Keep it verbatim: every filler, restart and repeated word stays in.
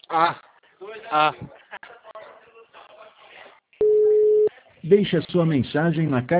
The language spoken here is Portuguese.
Ah, ah. Deixe a sua mensagem na caixa